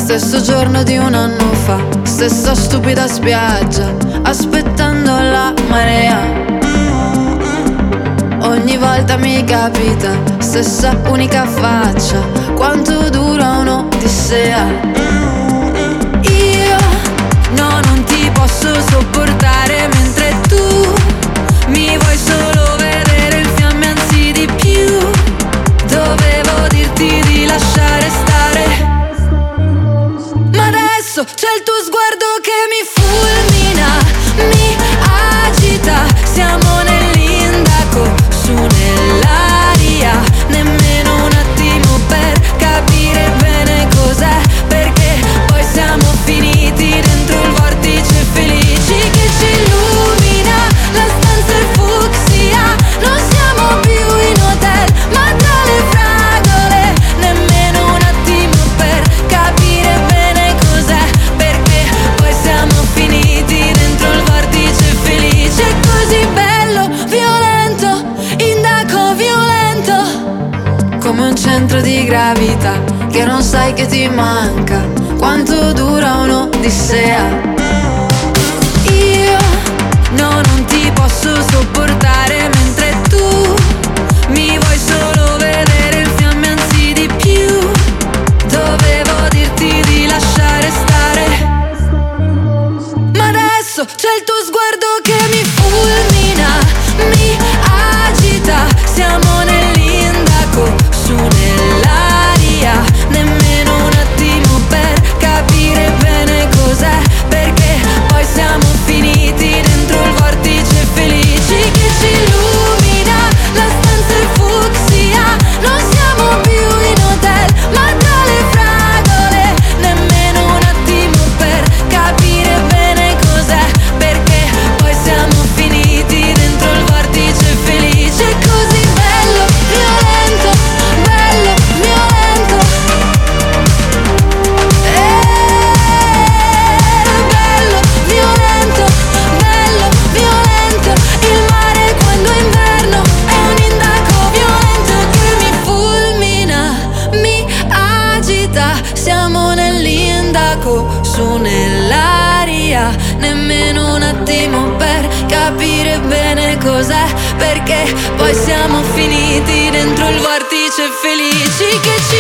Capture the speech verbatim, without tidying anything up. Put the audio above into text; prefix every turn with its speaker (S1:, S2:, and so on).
S1: Stesso giorno di un anno fa, stessa stupida spiaggia, aspettando la marea. Ogni volta mi capita, stessa unica faccia, quanto dura un'odissea. Io no, non ti posso sopportare mentre tu mi vuoi solo vedere in fiamme anzi di più. Dovevo dirti di lasciare stare, ma adesso c'è il tuo sguardo che mi fulmina, mi agita. Siamo nell'indaco, su nell'aria, nemmeno un attimo per capire bene cos'è, perché poi siamo finiti dentro il vortice felici che ci illumina. La stanza è fucsia, non siamo più in hotel, ma tra le fragole, nemmeno un attimo per capire bene cos'è, perché poi siamo finiti dentro il vortice felice. È così bello, violento, indaco violento, come un centro di gravità che non sai che ti manca, quanto dura un'odissea. Io no, non ti posso sopportare mentre tu mi vuoi solo vedere in fiamme anzi di più. Dovevo dirti di lasciare stare, ma adesso c'è il tuo sguardo che mi fulmina, mi agita. Siamo nell'indaco, su nell'aria, nemmeno un attimo per capire bene cos'è, perché poi siamo finiti dentro il vortice felici che ci illumina. La stanza è fucsia, non siamo più in hotel, ma tra le fragole, nemmeno un attimo per capire bene cos'è, perché poi siamo finiti dentro il vortice felice. È così bello, violento, bello, violento, bello, violento, bello, violento. Il mare quando è inverno è un indaco violento che mi fulmina, mi agita. Siamo nell'indaco, su nell'aria, nemmeno un attimo per capire bene cos'è, perché poi siamo finiti dentro il vortice felici che ci